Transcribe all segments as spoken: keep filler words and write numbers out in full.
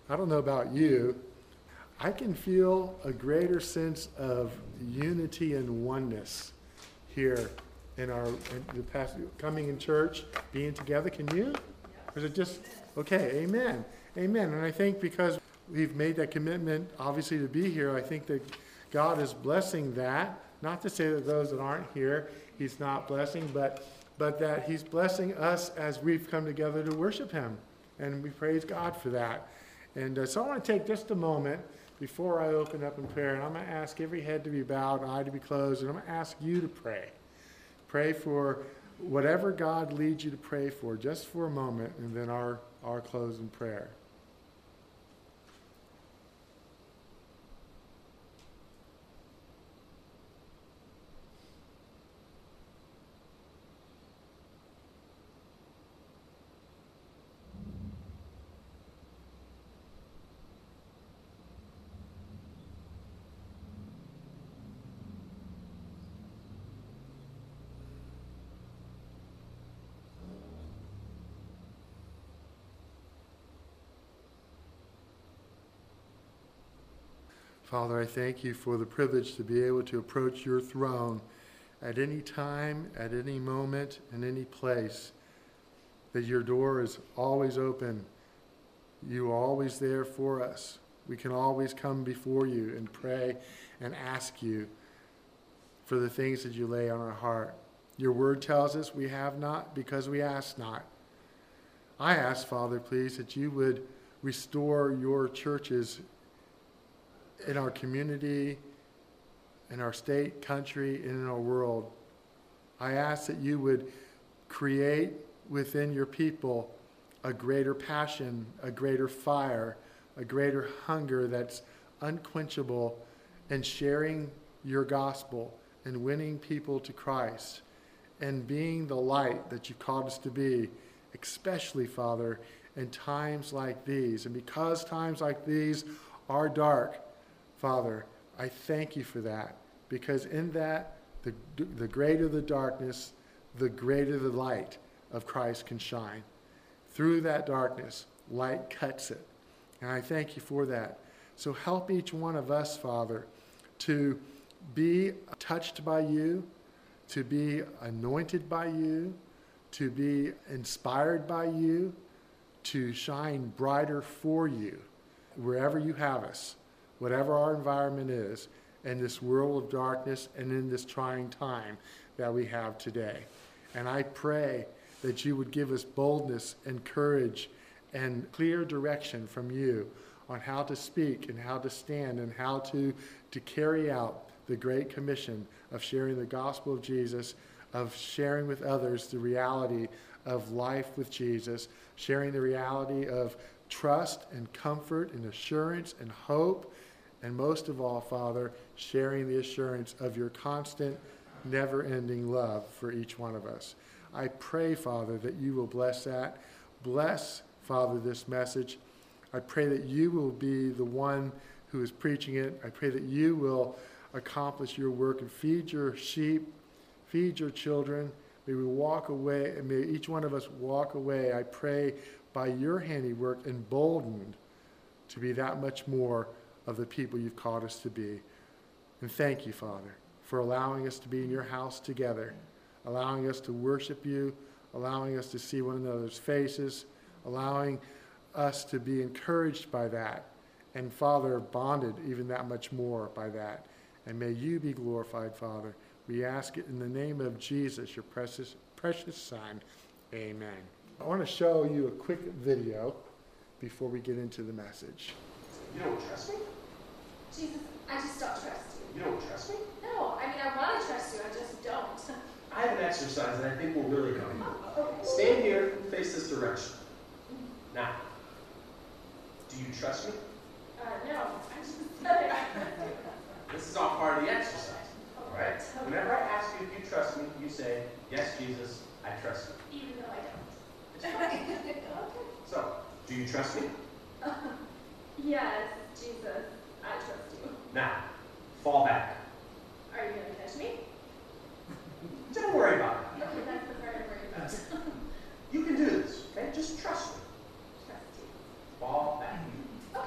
I don't know about you, I can feel a greater sense of unity and oneness here in our in the past, coming in church, being together. Can you? Or is it just, okay, amen. Amen. And I think because we've made that commitment, obviously, to be here, I think that God is blessing that. Not to say that those that aren't here, he's not blessing, but but that he's blessing us as we've come together to worship him. And we praise God for that. And uh, so I want to take just a moment before I open up in prayer, and I'm going to ask every head to be bowed and eye to be closed, and I'm going to ask you to pray. Pray for whatever God leads you to pray for, just for a moment, and then our, our close in prayer. Father, I thank you for the privilege to be able to approach your throne at any time, at any moment, in any place, that your door is always open. You are always there for us. We can always come before you and pray and ask you for the things that you lay on our heart. Your word tells us we have not because we ask not. I ask, Father, please, that you would restore your churches in our community, in our state, country, and in our world. I ask that you would create within your people a greater passion, a greater fire, a greater hunger that's unquenchable in sharing your gospel and winning people to Christ and being the light that you've called us to be, especially, Father, in times like these. And because times like these are dark, Father, I thank you for that, because in that, the, the greater the darkness, the greater the light of Christ can shine. Through that darkness, light cuts it. And I thank you for that. So help each one of us, Father, to be touched by you, to be anointed by you, to be inspired by you, to shine brighter for you, wherever you have us. Whatever our environment is, in this world of darkness and in this trying time that we have today. And I pray that you would give us boldness and courage and clear direction from you on how to speak and how to stand and how to, to carry out the Great Commission of sharing the gospel of Jesus, of sharing with others the reality of life with Jesus, sharing the reality of trust and comfort and assurance and hope. And most of all, Father, sharing the assurance of your constant, never-ending love for each one of us. I pray, Father, that you will bless that. Bless, Father, this message. I pray that you will be the one who is preaching it. I pray that you will accomplish your work and feed your sheep, feed your children. May we walk away, and may each one of us walk away, I pray, by your handiwork, emboldened to be that much more of the people you've called us to be. And thank you, Father, for allowing us to be in your house together, allowing us to worship you, allowing us to see one another's faces, allowing us to be encouraged by that, and, Father, bonded even that much more by that. And may you be glorified, Father. We ask it in the name of Jesus, your precious, precious Son. Amen. I want to show you a quick video before we get into the message. You don't trust me? Jesus, I just don't trust you. You don't trust me? No, I mean, I want to trust you, I just don't. I have an exercise that I think will really help you. Oh, okay. Stand here and face this direction. Now, do you trust me? Uh, no, I just said it. This is all part of the exercise. All right? Whenever I ask you if you trust me, you say, yes, Jesus, I trust you. Even though I don't. Okay. So, do you trust me? Uh, yes, Jesus, I trust you. Now, fall back. Are you going to catch me? Don't worry about it. Okay, that's the part I'm worried about. You can do this, okay? Just trust me. Trust you. Fall back.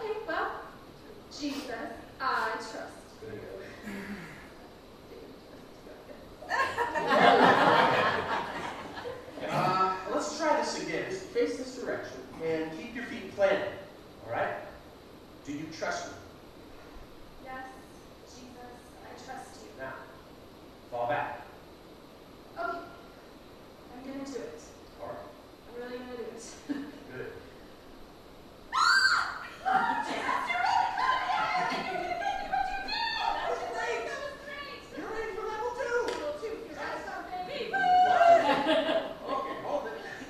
Jesus, I trust you. Uh, let's try this again. Just face this direction and keep your feet planted. All right? Do you trust me? Yes, Jesus, I trust you. Now, fall back. Okay, I'm gonna do it. All right. I'm really gonna do it. Good. You're ready for level two. Okay, hold it.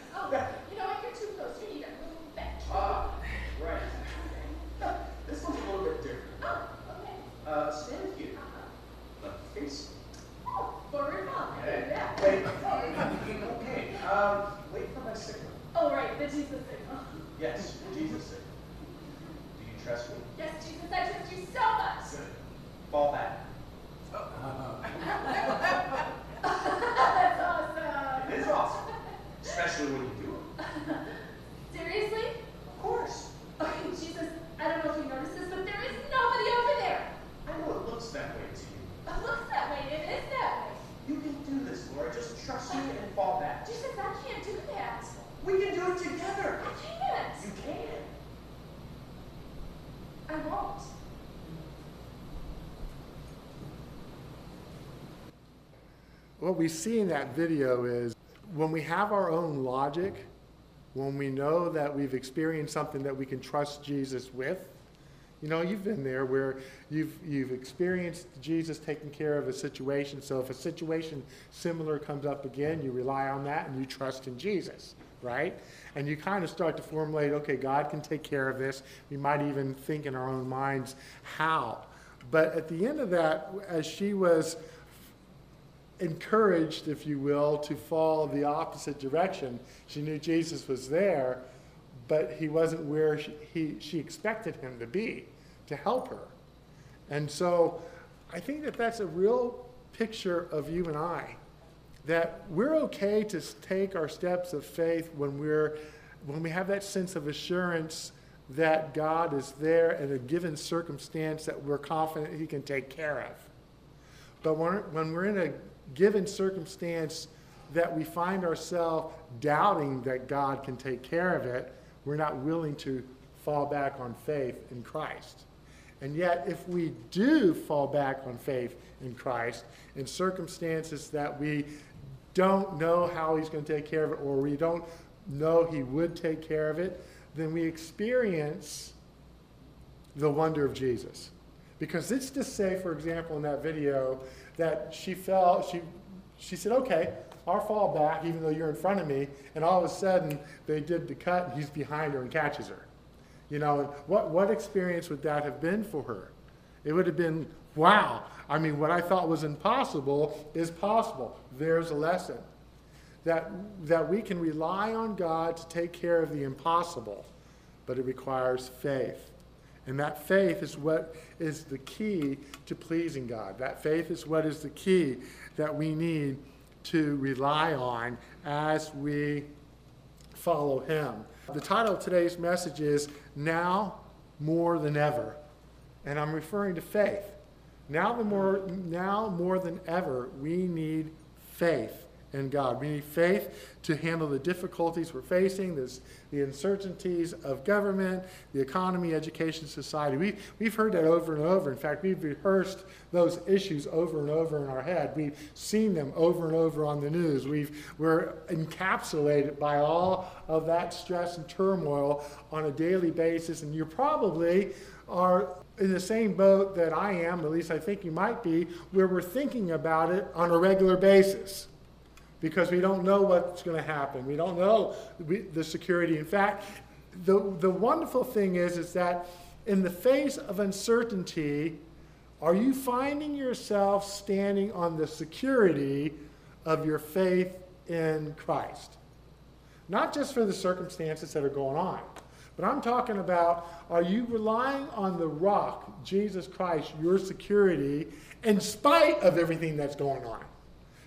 Ah, right. This one's a little bit different. Uh, stand here. Let me face you. Okay. Wait. Okay. Um, wait for my signal. Oh, right, the Jesus signal. Yes, Jesus signal. Do you trust me? Yes, Jesus, I trust you so much. Good. Fall back. That's awesome. It is awesome. Especially when you do it. Seriously? Of course. Okay, Jesus, I don't know if you noticed this, but there is nobody over there. I know it looks that way to you. It looks that way. It is that way. You can do this, Laura. Just trust me and fall back. Jesus, I can't do that. We can do it together. I can't. You can. I won't. What we see in that video is when we have our own logic, when we know that we've experienced something that we can trust Jesus with. You know, you've been there where you've you've experienced Jesus taking care of a situation. So if a situation similar comes up again, you rely on that and you trust in Jesus, right? And you kind of start to formulate, okay, God can take care of this. We might even think in our own minds how. But at the end of that, as she was encouraged, if you will, to fall the opposite direction, she knew Jesus was there, but he wasn't where she, he, she expected him to be to help her. And so I think that that's a real picture of you and I, that we're okay to take our steps of faith when we're when we have that sense of assurance that God is there in a given circumstance that we're confident he can take care of. But when, when we're in a given circumstance that we find ourselves doubting that God can take care of it, we're not willing to fall back on faith in Christ. And yet, if we do fall back on faith in Christ in circumstances that we don't know how he's going to take care of it, or we don't know he would take care of it, then we experience the wonder of Jesus. Because let's just say, for example, in that video, that she fell, she, she said, okay, I'll fall back even though you're in front of me, and all of a sudden they did the cut and he's behind her and catches her. You know, what, what experience would that have been for her? It would have been, wow, I mean, what I thought was impossible is possible. There's a lesson. That, that we can rely on God to take care of the impossible, but it requires faith. And that faith is what is the key to pleasing God. That faith is what is the key that we need to rely on as we follow him. The title of today's message is Now More Than Ever. And I'm referring to faith. Now, the more, now more than ever, we need faith in God. We need faith to handle the difficulties we're facing, this, the uncertainties of government, the economy, education, society. We, we've heard that over and over. In fact, we've rehearsed those issues over and over in our head. We've seen them over and over on the news. We've, we're encapsulated by all of that stress and turmoil on a daily basis, and you probably are in the same boat that I am, at least I think you might be, where we're thinking about it on a regular basis. Because we don't know what's going to happen. We don't know we, the security. In fact, the, the wonderful thing is, is that in the face of uncertainty, are you finding yourself standing on the security of your faith in Christ? Not just for the circumstances that are going on, but I'm talking about, are you relying on the rock, Jesus Christ, your security, in spite of everything that's going on?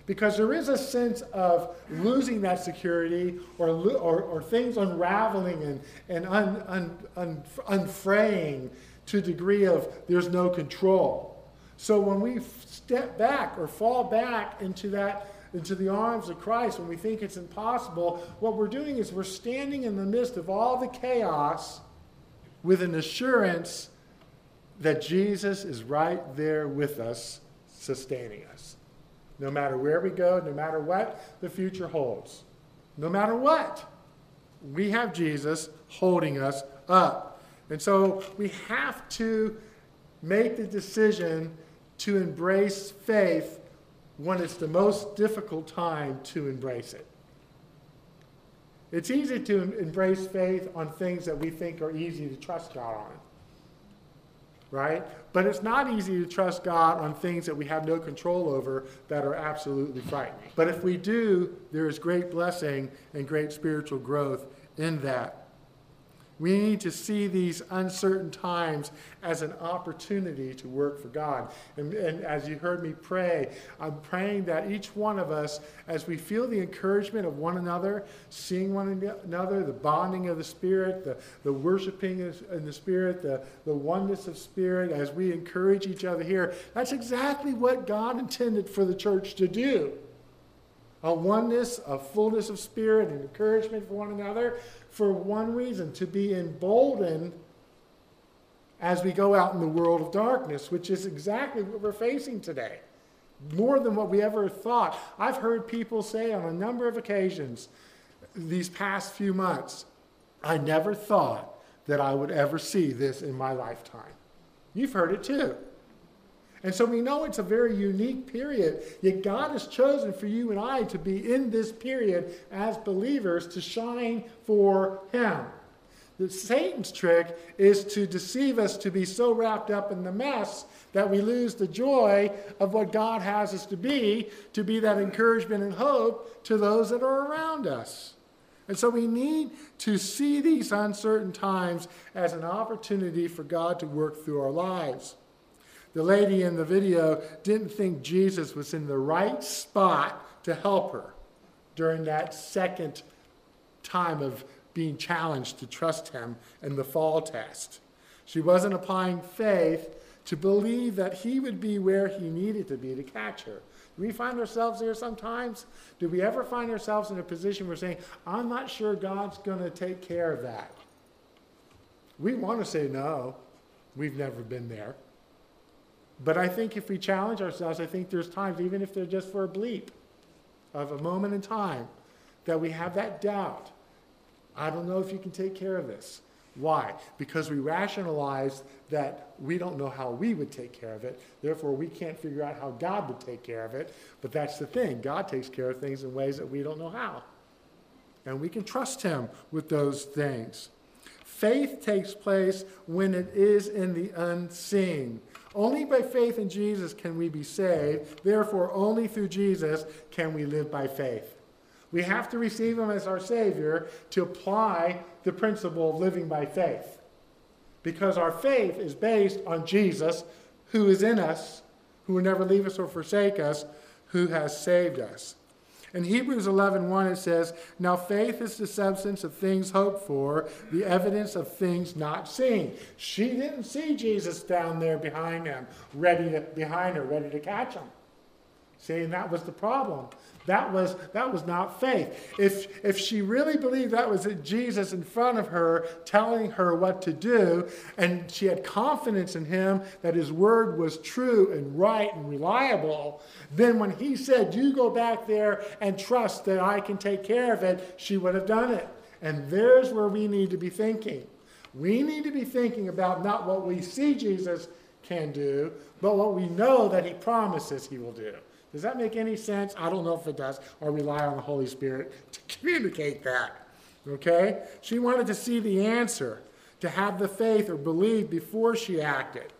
Because there is a sense of losing that security or, or, or things unraveling and, and un, un, un, unfraying to a degree of there's no control. So when we step back or fall back into that, into the arms of Christ, when we think it's impossible, what we're doing is we're standing in the midst of all the chaos with an assurance that Jesus is right there with us, sustaining us. No matter where we go, no matter what the future holds. No matter what, we have Jesus holding us up. And so we have to make the decision to embrace faith when it's the most difficult time to embrace it. It's easy to embrace faith on things that we think are easy to trust God on. Right? But it's not easy to trust God on things that we have no control over that are absolutely frightening. But if we do, there is great blessing and great spiritual growth in that. We need to see these uncertain times as an opportunity to work for God. And, and as you heard me pray, I'm praying that each one of us, as we feel the encouragement of one another, seeing one another, the bonding of the Spirit, the, the worshiping in the Spirit, the, the oneness of Spirit, as we encourage each other here, that's exactly what God intended for the church to do. A oneness, a fullness of spirit, and encouragement for one another, for one reason, to be emboldened as we go out in the world of darkness, which is exactly what we're facing today. More than what we ever thought. I've heard people say on a number of occasions these past few months, I never thought that I would ever see this in my lifetime. You've heard it too. And so we know it's a very unique period, yet God has chosen for you and I to be in this period as believers to shine for Him. The Satan's trick is to deceive us to be so wrapped up in the mess that we lose the joy of what God has us to be, to be that encouragement and hope to those that are around us. And so we need to see these uncertain times as an opportunity for God to work through our lives. The lady in the video didn't think Jesus was in the right spot to help her during that second time of being challenged to trust Him in the fall test. She wasn't applying faith to believe that He would be where He needed to be to catch her. Do we find ourselves there sometimes? Do we ever find ourselves in a position where we're saying, I'm not sure God's going to take care of that? We want to say no. We've never been there. But I think if we challenge ourselves, I think there's times, even if they're just for a bleep of a moment in time, that we have that doubt. I don't know if you can take care of this. Why? Because we rationalize that we don't know how we would take care of it. Therefore, we can't figure out how God would take care of it. But that's the thing. God takes care of things in ways that we don't know how. And we can trust Him with those things. Faith takes place when it is in the unseen. Only by faith in Jesus can we be saved. Therefore, only through Jesus can we live by faith. We have to receive Him as our Savior to apply the principle of living by faith. Because our faith is based on Jesus, who is in us, who will never leave us or forsake us, who has saved us. In Hebrews eleven one it says, now faith is the substance of things hoped for, the evidence of things not seen. She didn't see Jesus down there behind him, ready to, behind her, ready to catch him. See, and that was the problem. That was, that was not faith. If, if she really believed that was Jesus in front of her telling her what to do, and she had confidence in Him that His word was true and right and reliable, then when He said, you go back there and trust that I can take care of it, she would have done it. And there's where we need to be thinking. We need to be thinking about not what we see Jesus can do, but what we know that He promises He will do. Does that make any sense? I don't know if it does. Or rely on the Holy Spirit to communicate that. Okay? She wanted to see the answer, to have the faith or believe before she acted.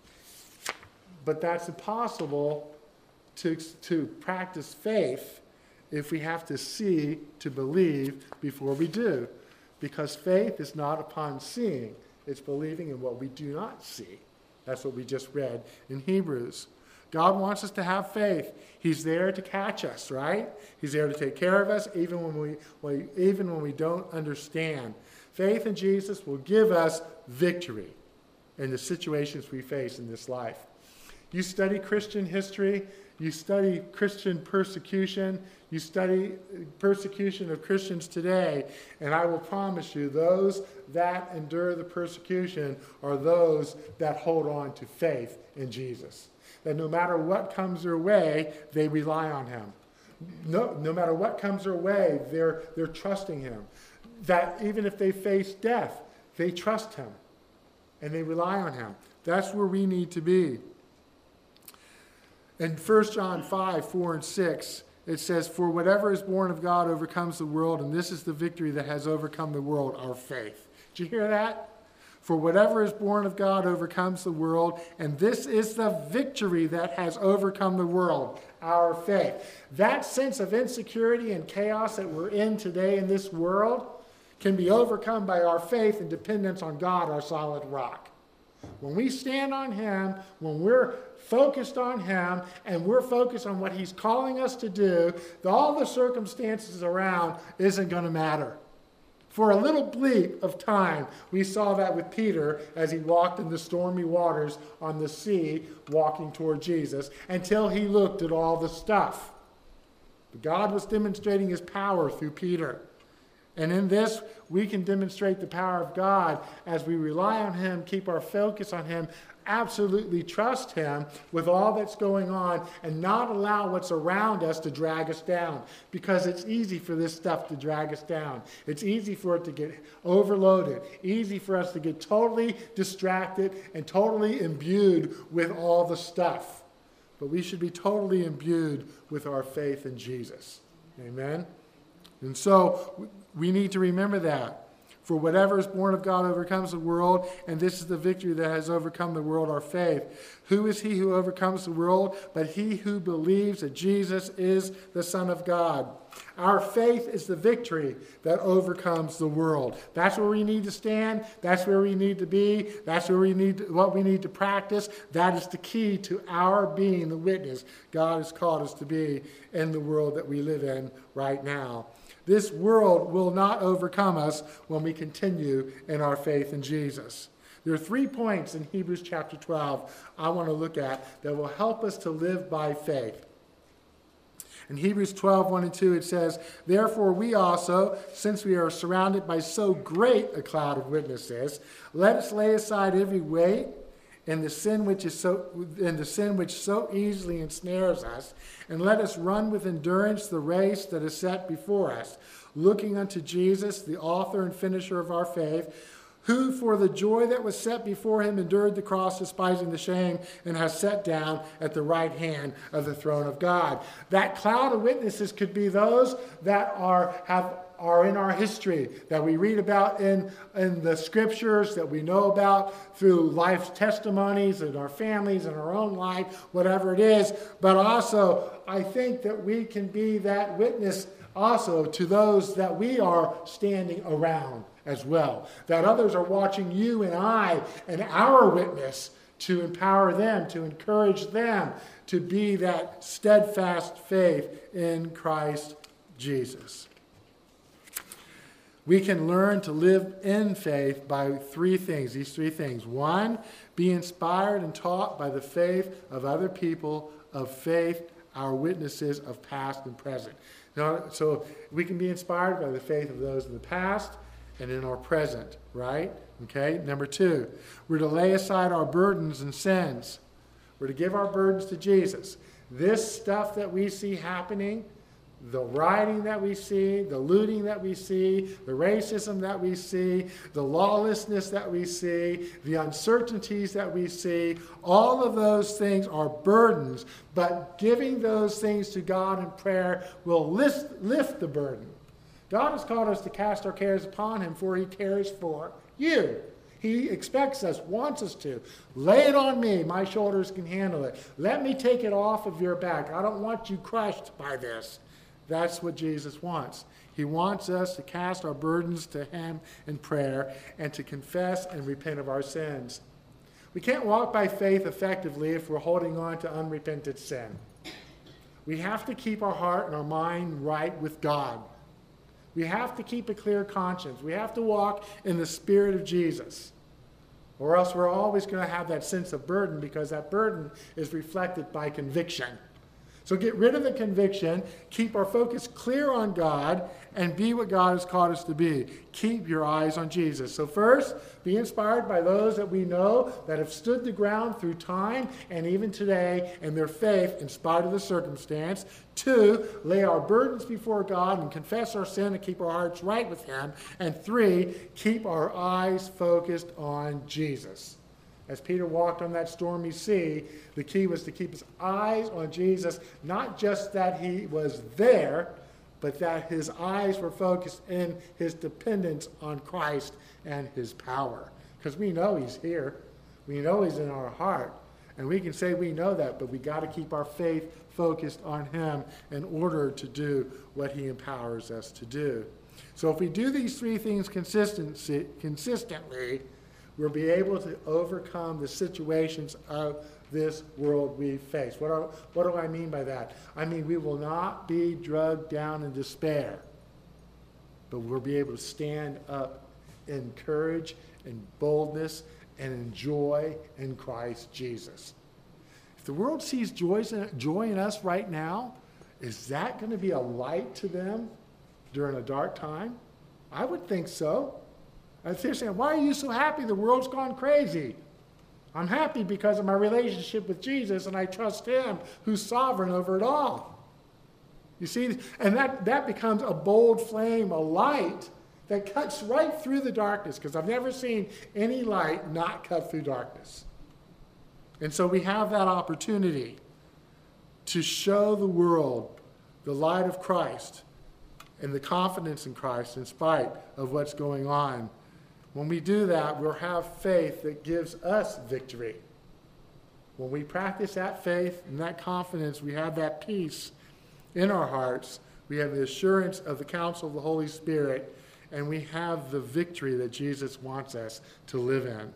But that's impossible to, to practice faith if we have to see to believe before we do. Because faith is not upon seeing. It's believing in what we do not see. That's what we just read in Hebrews. God wants us to have faith. He's there to catch us, right? He's there to take care of us even when we, well, even when we don't understand. Faith in Jesus will give us victory in the situations we face in this life. You study Christian history, you study Christian persecution, you study persecution of Christians today, and I will promise you, those that endure the persecution are those that hold on to faith in Jesus. That no matter what comes their way, they rely on him. No, no matter what comes their way, they're, they're trusting him. That even if they face death, they trust him and they rely on him. That's where we need to be. In First John five, four, and six, it says, "For whatever is born of God overcomes the world, and this is the victory that has overcome the world, our faith." Did you hear that? For whatever is born of God overcomes the world, and this is the victory that has overcome the world, our faith. That sense of insecurity and chaos that we're in today in this world can be overcome by our faith and dependence on God, our solid rock. When we stand on him, when we're focused on him, and we're focused on what he's calling us to do, all the circumstances around isn't going to matter. For a little bleep of time, we saw that with Peter as he walked in the stormy waters on the sea, walking toward Jesus, until he looked at all the stuff. But God was demonstrating his power through Peter. And in this, we can demonstrate the power of God as we rely on him, keep our focus on him, absolutely trust him with all that's going on, and not allow what's around us to drag us down. Because it's easy for this stuff to drag us down. It's easy for it to get overloaded. Easy for us to get totally distracted and totally imbued with all the stuff. But we should be totally imbued with our faith in Jesus. Amen? And so we need to remember that. For whatever is born of God overcomes the world, and this is the victory that has overcome the world, our faith. Who is he who overcomes the world but he who believes that Jesus is the Son of God? Our faith is the victory that overcomes the world. That's where we need to stand. That's where we need to be. That's where we need to, what we need to practice. That is the key to our being the witness God has called us to be in the world that we live in right now. This world will not overcome us when we continue in our faith in Jesus. There are three points in Hebrews chapter twelve I want to look at that will help us to live by faith. In Hebrews twelve, one and two, it says, "Therefore we also, since we are surrounded by so great a cloud of witnesses, let us lay aside every weight and the sin which is so and the sin which so easily ensnares us, and let us run with endurance the race that is set before us, looking unto Jesus, the author and finisher of our faith, who for the joy that was set before him endured the cross, despising the shame, and has sat down at the right hand of the throne of God." That cloud of witnesses could be those that are have are in our history, that we read about in, in the scriptures, that we know about through life's testimonies in our families, in our own life, whatever it is. But also, I think that we can be that witness also to those that we are standing around as well. That others are watching you and I and our witness to empower them, to encourage them to be that steadfast faith in Christ Jesus. We can learn to live in faith by three things, these three things. One, be inspired and taught by the faith of other people of faith, our witnesses of past and present. Now, so we can be inspired by the faith of those in the past and in our present, right? Okay, number two, we're to lay aside our burdens and sins. We're to give our burdens to Jesus. This stuff that we see happening, the rioting that we see, the looting that we see, the racism that we see, the lawlessness that we see, the uncertainties that we see, all of those things are burdens, but giving those things to God in prayer will lift, lift the burden. God has called us to cast our cares upon him, for he cares for you. He expects us, wants us to. Lay it on me. My shoulders can handle it. Let me take it off of your back. I don't want you crushed by this. That's what Jesus wants. He wants us to cast our burdens to him in prayer and to confess and repent of our sins. We can't walk by faith effectively if we're holding on to unrepented sin. We have to keep our heart and our mind right with God. We have to keep a clear conscience. We have to walk in the Spirit of Jesus. Or else we're always going to have that sense of burden, because that burden is reflected by conviction. So get rid of the conviction, keep our focus clear on God, and be what God has called us to be. Keep your eyes on Jesus. So first, be inspired by those that we know that have stood the ground through time and even today in their faith in spite of the circumstance. Two, lay our burdens before God and confess our sin and keep our hearts right with him. And three, keep our eyes focused on Jesus. As Peter walked on that stormy sea, the key was to keep his eyes on Jesus, not just that he was there, but that his eyes were focused in his dependence on Christ and his power. Because we know he's here. We know he's in our heart. And we can say we know that, but we got to keep our faith focused on him in order to do what he empowers us to do. So if we do these three things consistency, consistently, we'll be able to overcome the situations of this world we face. What, are, what do I mean by that? I mean, we will not be drugged down in despair, but we'll be able to stand up in courage and boldness and in joy in Christ Jesus. If the world sees joy in, joy in us right now, is that going to be a light to them during a dark time? I would think so. And they're saying, why are you so happy? The world's gone crazy. I'm happy because of my relationship with Jesus, and I trust him who's sovereign over it all. You see, and that, that becomes a bold flame, a light that cuts right through the darkness, because I've never seen any light not cut through darkness. And so we have that opportunity to show the world the light of Christ and the confidence in Christ in spite of what's going on. When we do that, we'll have faith that gives us victory. When we practice that faith and that confidence, we have that peace in our hearts. We have the assurance of the counsel of the Holy Spirit, and we have the victory that Jesus wants us to live in.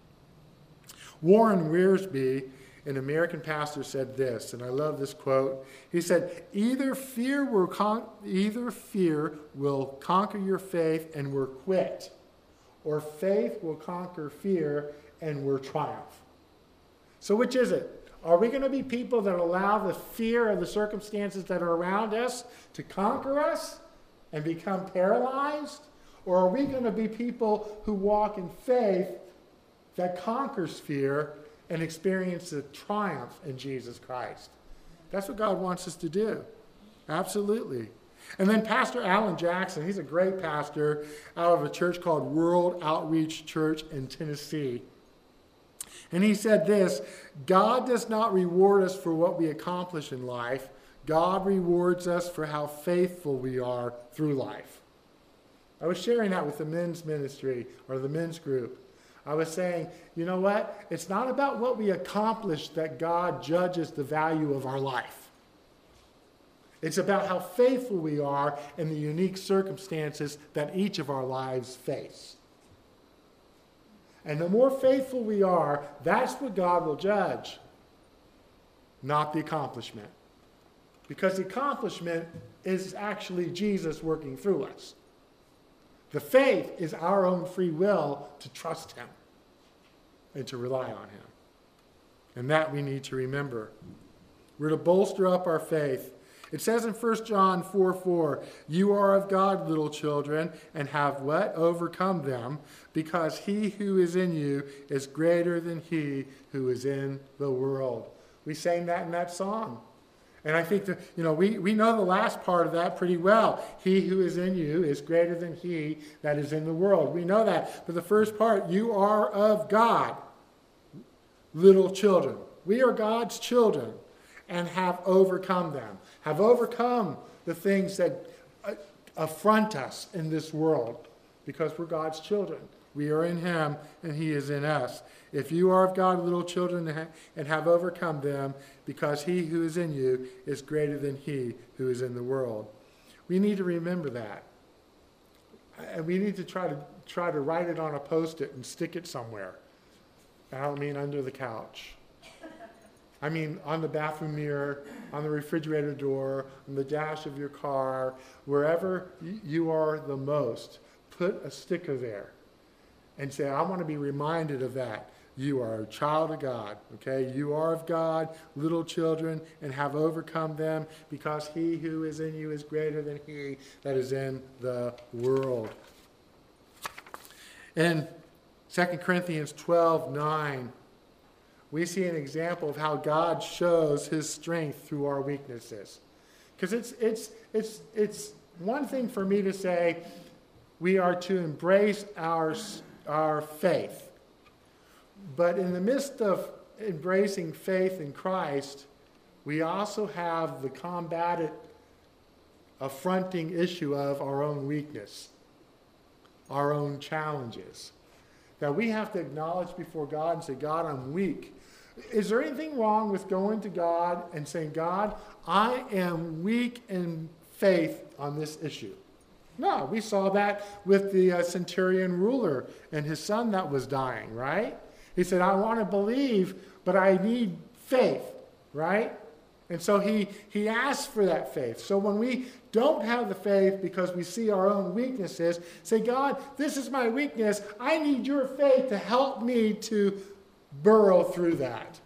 Warren Wiersbe, an American pastor, said this, and I love this quote. He said, either fear will, con- either fear will conquer your faith and we're quit, or faith will conquer fear and we're triumph. So which is it? Are we going to be people that allow the fear of the circumstances that are around us to conquer us and become paralyzed? Or are we going to be people who walk in faith that conquers fear and experience the triumph in Jesus Christ? That's what God wants us to do. Absolutely. And then Pastor Alan Jackson, he's a great pastor out of a church called World Outreach Church in Tennessee. And he said this, God does not reward us for what we accomplish in life. God rewards us for how faithful we are through life. I was sharing that with the men's ministry or the men's group. I was saying, you know what? It's not about what we accomplish that God judges the value of our life. It's about how faithful we are in the unique circumstances that each of our lives face. And the more faithful we are, that's what God will judge, not the accomplishment. Because the accomplishment is actually Jesus working through us. The faith is our own free will to trust him and to rely on him. And that we need to remember. We're to bolster up our faith. It says in First John four four, you are of God, little children, and have what? Overcome them, because he who is in you is greater than he who is in the world. We sang that in that song. And I think that, you know, we, we know the last part of that pretty well. He who is in you is greater than he that is in the world. We know that. But the first part, you are of God, little children. We are God's children and have overcome them. Have overcome the things that affront us in this world because we're God's children. We are in him and he is in us. If you are of God, little children, and have overcome them, because he who is in you is greater than he who is in the world. We need to remember that. And we need to try to try to write it on a post-it and stick it somewhere. I don't mean under the couch. I mean on the bathroom mirror, on the refrigerator door, on the dash of your car, wherever you are the most, put a sticker there and say, I want to be reminded of that. You are a child of God, okay? You are of God, little children, and have overcome them, because he who is in you is greater than he that is in the world. In Second Corinthians twelve nine, we see an example of how God shows his strength through our weaknesses. Because it's, it's, it's, it's one thing for me to say we are to embrace our, our faith. But in the midst of embracing faith in Christ, we also have the combated, affronting issue of our own weakness, our own challenges, that we have to acknowledge before God and say, God, I'm weak. Is there anything wrong with going to God and saying, God, I am weak in faith on this issue? No, we saw that with the uh, centurion ruler and his son that was dying, right? He said, I want to believe, but I need faith, right? And so he, he asked for that faith. So when we don't have the faith because we see our own weaknesses, say, God, this is my weakness. I need your faith to help me to burrow through that,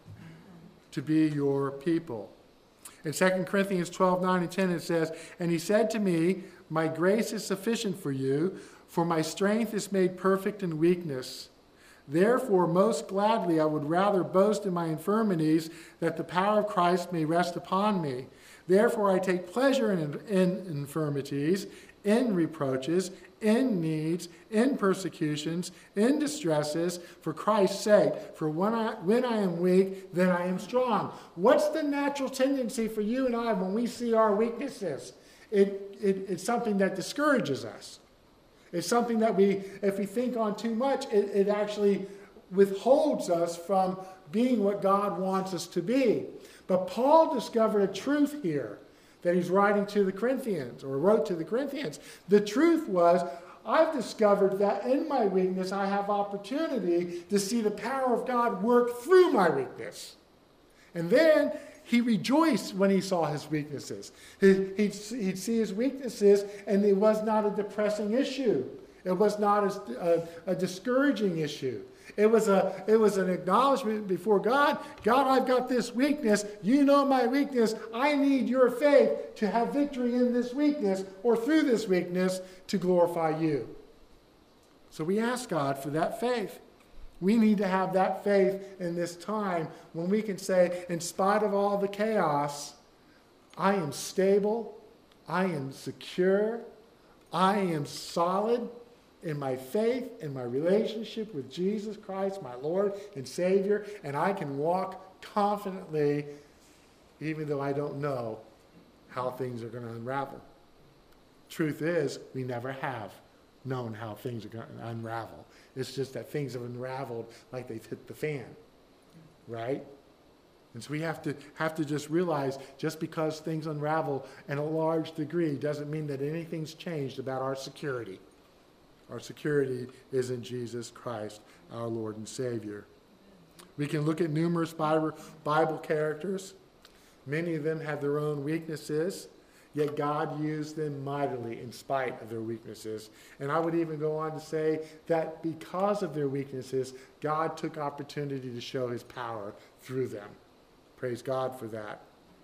to be your people. In Second Corinthians twelve nine and ten, it says, and he said to me, my grace is sufficient for you, for my strength is made perfect in weakness. Therefore, most gladly, I would rather boast in my infirmities, that the power of Christ may rest upon me. Therefore, I take pleasure in, in infirmities, in reproaches, in needs, in persecutions, in distresses, for Christ's sake. For when I, when I am weak, then I am strong. What's the natural tendency for you and I when we see our weaknesses? It, it, it's something that discourages us. It's something that we, if we think on too much, it, it actually withholds us from being what God wants us to be. But Paul discovered a truth here that he's writing to the Corinthians, or wrote to the Corinthians. The truth was, I've discovered that in my weakness, I have opportunity to see the power of God work through my weakness. And then he rejoiced when he saw his weaknesses. He'd, he'd, he'd see his weaknesses, and it was not a depressing issue. It was not a, a, a discouraging issue. It was, a, it was an acknowledgement before God. God, I've got this weakness. You know my weakness. I need your faith to have victory in this weakness, or through this weakness, to glorify you. So we ask God for that faith. We need to have that faith in this time when we can say, in spite of all the chaos, I am stable, I am secure, I am solid in my faith, in my relationship with Jesus Christ, my Lord and Savior, and I can walk confidently even though I don't know how things are going to unravel. Truth is, we never have known how things are going to unravel. It's just that things have unraveled like they've hit the fan, right? And so we have to have to just realize, just because things unravel in a large degree doesn't mean that anything's changed about our security. Our security is in Jesus Christ, our Lord and Savior. We can look at numerous Bible, Bible characters. Many of them have their own weaknesses, yet God used them mightily in spite of their weaknesses. And I would even go on to say that because of their weaknesses, God took opportunity to show his power through them. Praise God for that.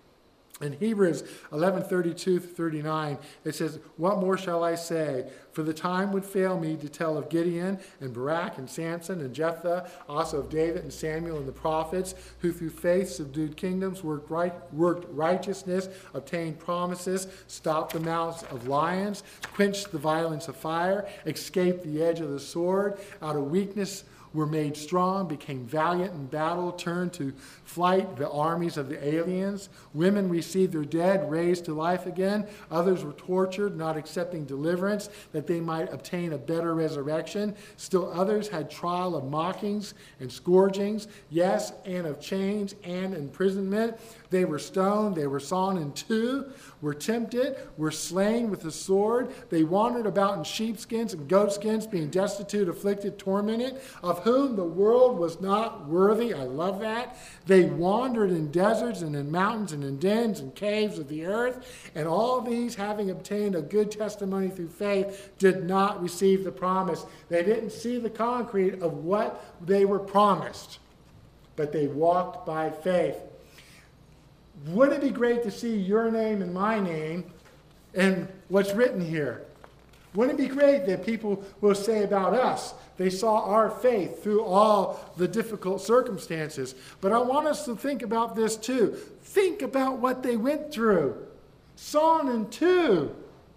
In Hebrews eleven thirty-two through thirty-nine, it says, what more shall I say? For the time would fail me to tell of Gideon and Barak and Samson and Jephthah, also of David and Samuel and the prophets, who through faith subdued kingdoms, worked, right, worked righteousness, obtained promises, stopped the mouths of lions, quenched the violence of fire, escaped the edge of the sword, out of weakness were made strong, became valiant in battle, turned to flight the armies of the aliens. Women received their dead, raised to life again. Others were tortured, not accepting deliverance, that they might obtain a better resurrection. Still others had trial of mockings and scourgings, yes, and of chains and imprisonment. They were stoned, they were sawn in two, were tempted, were slain with the sword. They wandered about in sheepskins and goatskins, being destitute, afflicted, tormented, of of whom the world was not worthy. I love that. They wandered in deserts and in mountains and in dens and caves of the earth. And all these, having obtained a good testimony through faith, did not receive the promise. They didn't see the concrete of what they were promised, but they walked by faith. Wouldn't it be great to see your name and my name and what's written here? Wouldn't it be great that people will say about us, they saw our faith through all the difficult circumstances? But I want us to think about this too. Think about what they went through. Son and two,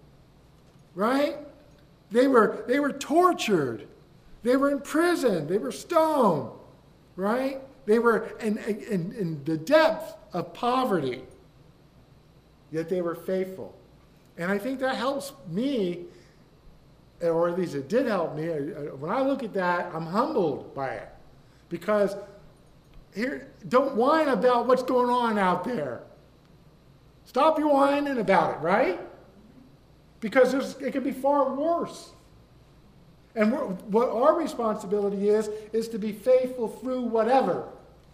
right? They were, they were tortured. They were in prison. They were stoned, right? They were in, in, in the depth of poverty, yet they were faithful. And I think that helps me, or at least it did help me. When I look at that, I'm humbled by it. Because here, don't whine about what's going on out there. Stop your whining about it, right? Because there's, it could be far worse. And we're, what our responsibility is, is to be faithful through whatever.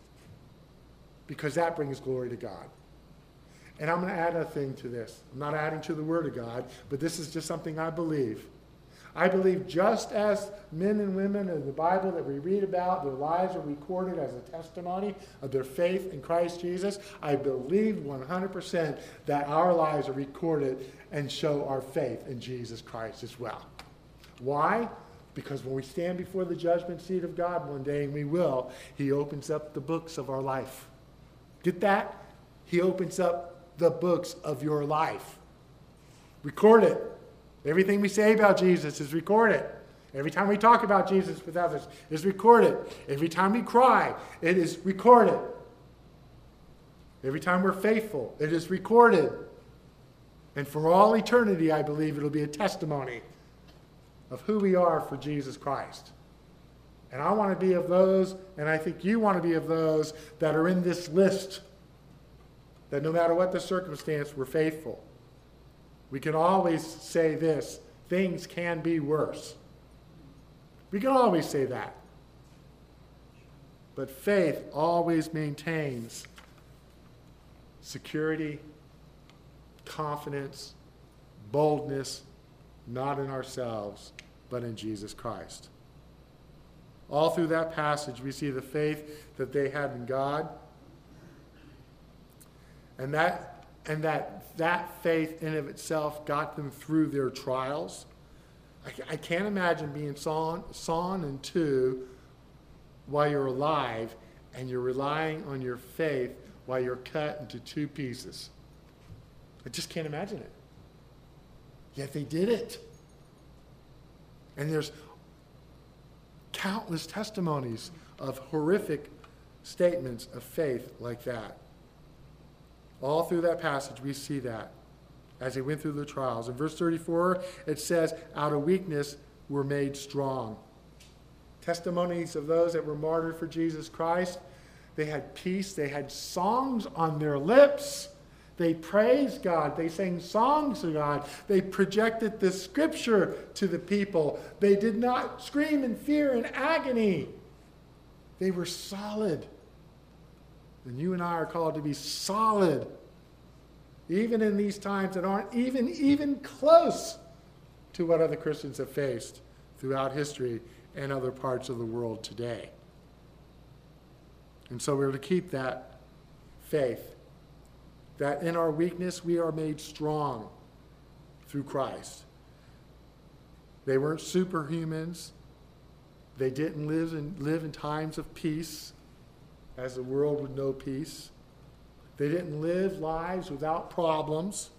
Because that brings glory to God. And I'm going to add a thing to this. I'm not adding to the Word of God, but this is just something I believe. I believe just as men and women in the Bible that we read about, their lives are recorded as a testimony of their faith in Christ Jesus, I believe one hundred percent that our lives are recorded and show our faith in Jesus Christ as well. Why? Because when we stand before the judgment seat of God one day, and we will, He opens up the books of our life. Get that? He opens up the books of your life. Record it. Everything we say about Jesus is recorded. Every time we talk about Jesus with others is recorded. Every time we cry, it is recorded. Every time we're faithful, it is recorded. And for all eternity, I believe it'll be a testimony of who we are for Jesus Christ. And I want to be of those, and I think you want to be of those that are in this list, that no matter what the circumstance, we're faithful. We can always say this, things can be worse. We can always say that. But faith always maintains security, confidence, boldness, not in ourselves, but in Jesus Christ. All through that passage, we see the faith that they had in God. And that, and that, that faith in of itself got them through their trials. I, I can't imagine being sawn, sawn in two while you're alive and you're relying on your faith while you're cut into two pieces. I just can't imagine it. Yet they did it. And there's countless testimonies of horrific statements of faith like that. All through that passage, we see that as they went through the trials. In verse thirty-four, it says, out of weakness were made strong. Testimonies of those that were martyred for Jesus Christ. They had peace. They had songs on their lips. They praised God. They sang songs to God. They projected the scripture to the people. They did not scream in fear and agony. They were solid. And you and I are called to be solid, even in these times that aren't even, even close to what other Christians have faced throughout history and other parts of the world today. And so we're to keep that faith, that in our weakness we are made strong through Christ. They weren't superhumans. They didn't live in, live in times of peace, as the world would know peace. They didn't live lives without problems.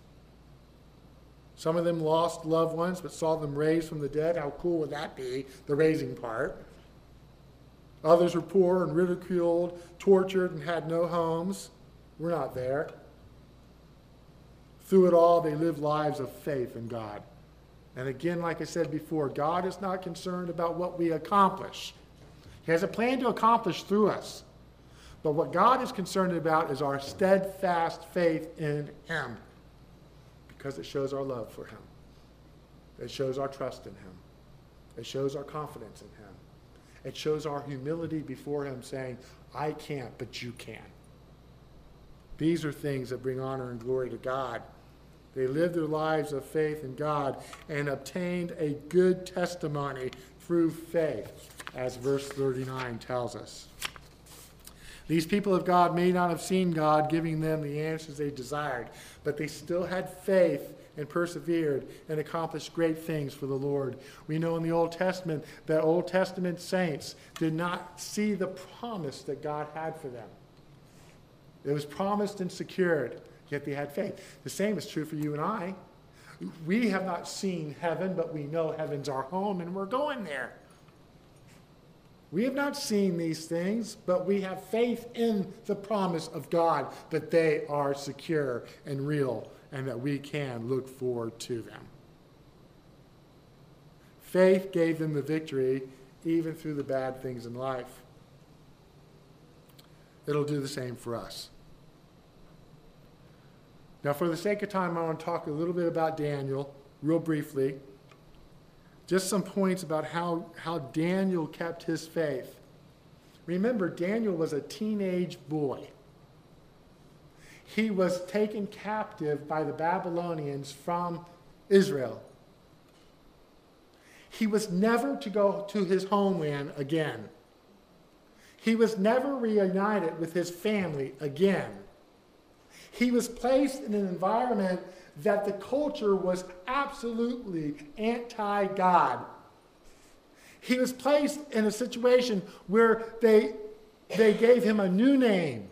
Some of them lost loved ones, but saw them raised from the dead. How cool would that be, the raising part? Others were poor and ridiculed, tortured, and had no homes. We're not there. Through it all, they lived lives of faith in God. And again, like I said before, God is not concerned about what we accomplish. He has a plan to accomplish through us. But what God is concerned about is our steadfast faith in Him, because it shows our love for Him. It shows our trust in Him. It shows our confidence in Him. It shows our humility before him, saying, I can't, but you can. These are things that bring honor and glory to God. They lived their lives of faith in God and obtained a good testimony through faith, as verse thirty-nine tells us. These people of God may not have seen God giving them the answers they desired, but they still had faith and persevered and accomplished great things for the Lord. We know in the Old Testament that Old Testament saints did not see the promise that God had for them. It was promised and secured, yet they had faith. The same is true for you and I. We have not seen heaven, but we know heaven's our home and we're going there. We have not seen these things, but we have faith in the promise of God that they are secure and real and that we can look forward to them. Faith gave them the victory even through the bad things in life. It'll do the same for us. Now, for the sake of time, I want to talk a little bit about Daniel, real briefly. Just some points about how, how Daniel kept his faith. Remember, Daniel was a teenage boy. He was taken captive by the Babylonians from Israel. He was never to go to his homeland again. He was never reunited with his family again. He was placed in an environment that the culture was absolutely anti-God. He was placed in a situation where they, they gave him a new name.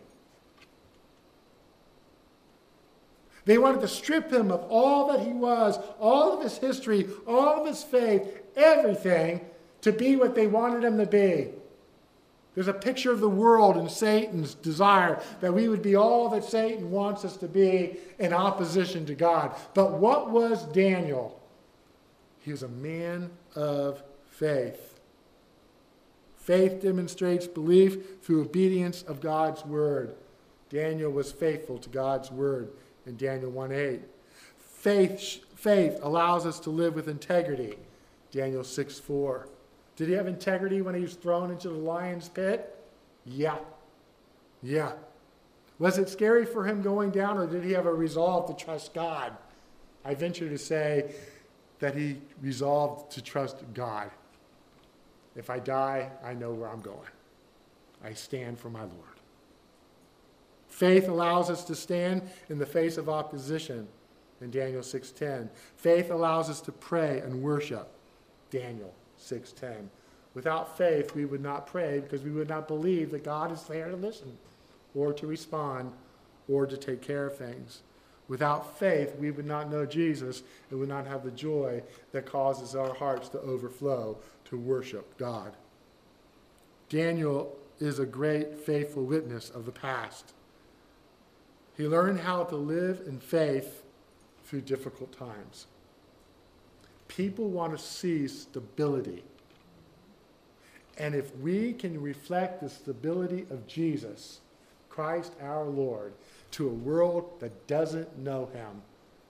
They wanted to strip him of all that he was, all of his history, all of his faith, everything, to be what they wanted him to be. There's a picture of the world and Satan's desire that we would be all that Satan wants us to be in opposition to God. But what was Daniel? He was a man of faith. Faith demonstrates belief through obedience of God's word. Daniel was faithful to God's word in Daniel one eight. Faith, faith allows us to live with integrity. Daniel six four. Did he have integrity when he was thrown into the lion's pit? Yeah. Yeah. Was it scary for him going down, or did he have a resolve to trust God? I venture to say that he resolved to trust God. If I die, I know where I'm going. I stand for my Lord. Faith allows us to stand in the face of opposition in Daniel six ten. Faith allows us to pray and worship. Daniel six ten. Without faith, we would not pray because we would not believe that God is there to listen or to respond or to take care of things. Without faith, we would not know Jesus and would not have the joy that causes our hearts to overflow to worship God. Daniel is a great faithful witness of the past. He learned how to live in faith through difficult times. People want to see stability. And if we can reflect the stability of Jesus, Christ our Lord, to a world that doesn't know him,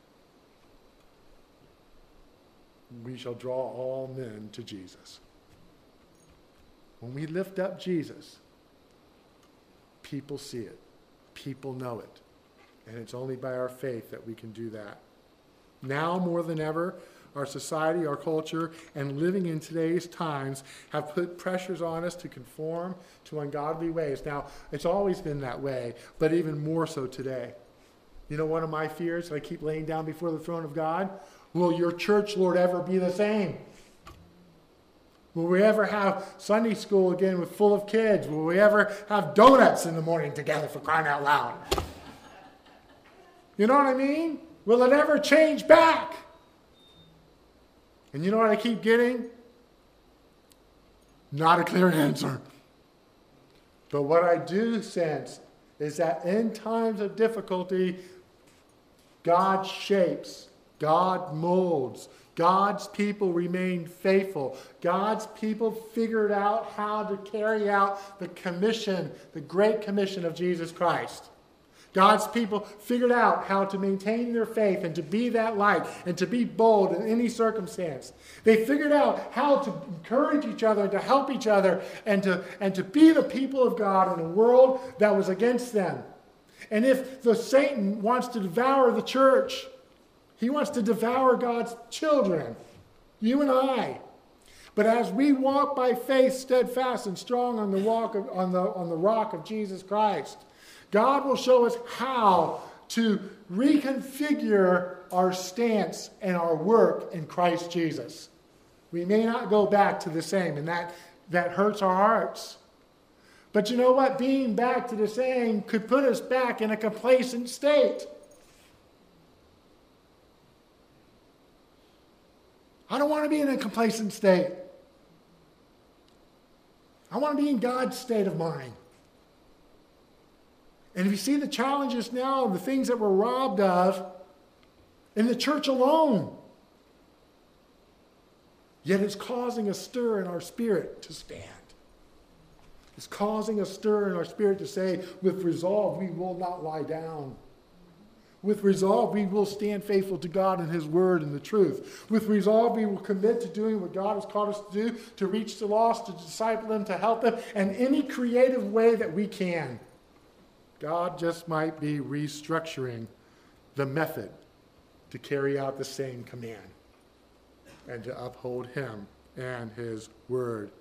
we shall draw all men to Jesus. When we lift up Jesus, people see it. People know it. And it's only by our faith that we can do that. Now more than ever, our society, our culture, and living in today's times have put pressures on us to conform to ungodly ways. Now, it's always been that way, but even more so today. You know, one of my fears that I keep laying down before the throne of God, will your church, Lord, ever be the same? Will we ever have Sunday school again with full of kids? Will we ever have donuts in the morning together, for crying out loud? You know what I mean? Will it ever change back? And you know what I keep getting? Not a clear answer. But what I do sense is that in times of difficulty, God shapes, God molds, God's people remain faithful. God's people figured out how to carry out the commission, the great commission of Jesus Christ. God's people figured out how to maintain their faith and to be that light and to be bold in any circumstance. They figured out how to encourage each other and to help each other and to, and to be the people of God in a world that was against them. And if the Satan wants to devour the church, he wants to devour God's children, you and I. But as we walk by faith, steadfast and strong on the walk of, on the on the rock of Jesus Christ, God will show us how to reconfigure our stance and our work in Christ Jesus. We may not go back to the same, and that, that hurts our hearts. But you know what? Being back to the same could put us back in a complacent state. I don't want to be in a complacent state. I want to be in God's state of mind. And if you see the challenges now, the things that we're robbed of in the church alone, yet it's causing a stir in our spirit to stand. It's causing a stir in our spirit to say, with resolve, we will not lie down. With resolve, we will stand faithful to God and his word and the truth. With resolve, we will commit to doing what God has called us to do, to reach the lost, to disciple them, to help them, and any creative way that we can. God just might be restructuring the method to carry out the same command and to uphold him and his word.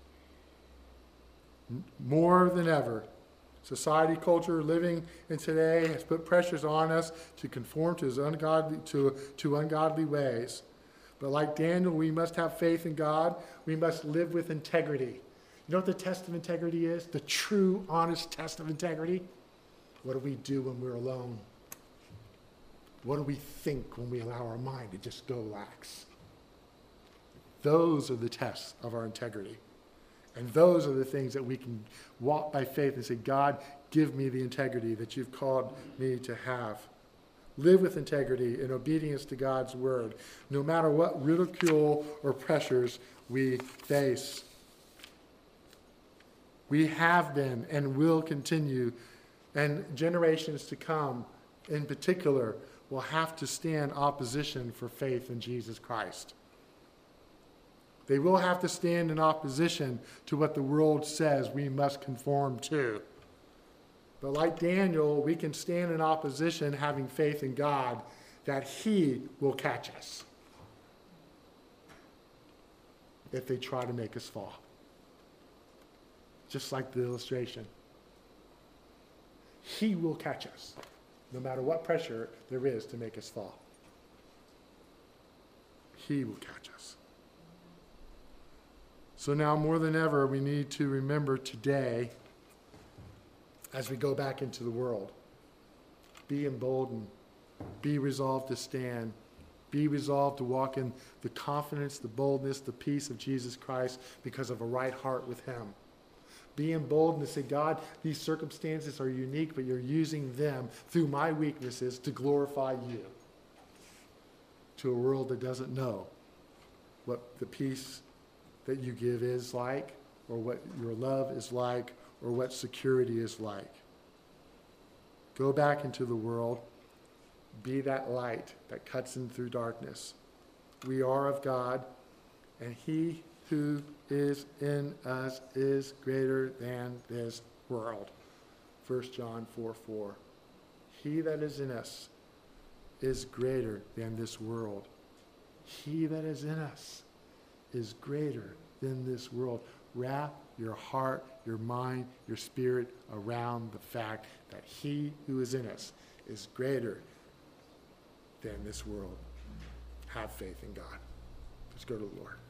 More than ever, society, culture, living in today has put pressures on us to conform to his ungodly, to, to ungodly ways. But like Daniel, we must have faith in God. We must live with integrity. You know what the test of integrity is? The true, honest test of integrity? What do we do when we're alone? What do we think when we allow our mind to just go lax? Those are the tests of our integrity. And those are the things that we can walk by faith and say, God, give me the integrity that you've called me to have. Live with integrity in obedience to God's word, no matter what ridicule or pressures we face. We have been and will continue, and generations to come in particular will have to stand opposition for faith in Jesus Christ. They will have to stand in opposition to what the world says we must conform to. But like Daniel, we can stand in opposition having faith in God that he will catch us if they try to make us fall. Just like the illustration. He will catch us, no matter what pressure there is to make us fall. He will catch us. So now more than ever, we need to remember today, as we go back into the world, be emboldened, be resolved to stand, be resolved to walk in the confidence, the boldness, the peace of Jesus Christ because of a right heart with him. Be emboldened to say, God, these circumstances are unique, but you're using them through my weaknesses to glorify you to a world that doesn't know what the peace that you give is like, or what your love is like, or what security is like. Go back into the world. Be that light that cuts in through darkness. We are of God, and he who is in us is greater than this world. First John four four. He that is in us is greater than this world. He that is in us is greater than this world. Wrap your heart, your mind, your spirit around the fact that he who is in us is greater than this world. Have faith in God. Let's go to the Lord.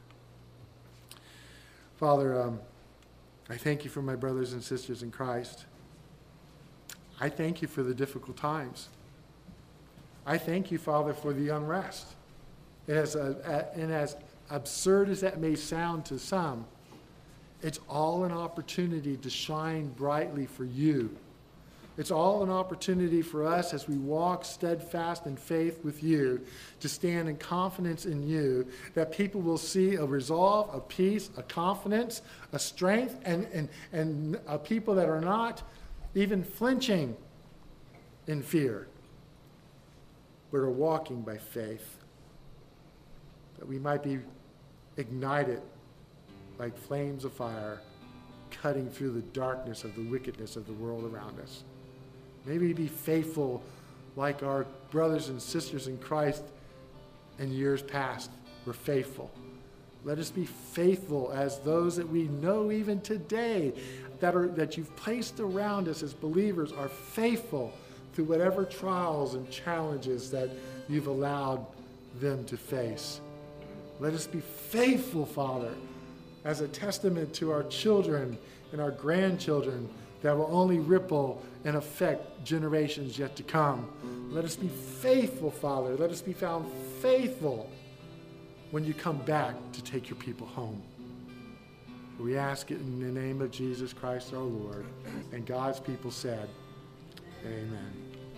Father, um, I thank you for my brothers and sisters in Christ. I thank you for the difficult times. I thank you, Father, for the unrest. And as, a, and as absurd as that may sound to some, it's all an opportunity to shine brightly for you. It's all an opportunity for us as we walk steadfast in faith with you to stand in confidence in you, that people will see a resolve, a peace, a confidence, a strength, and, and, and a people that are not even flinching in fear, but are walking by faith, that we might be ignited like flames of fire, cutting through the darkness of the wickedness of the world around us. May we be faithful like our brothers and sisters in Christ in years past were faithful. Let us be faithful as those that we know even today that are that you've placed around us as believers are faithful through whatever trials and challenges that you've allowed them to face. Let us be faithful, Father, as a testament to our children and our grandchildren that will only ripple and affect generations yet to come. Let us be faithful, Father. Let us be found faithful when you come back to take your people home. We ask it in the name of Jesus Christ our Lord. And God's people said, amen.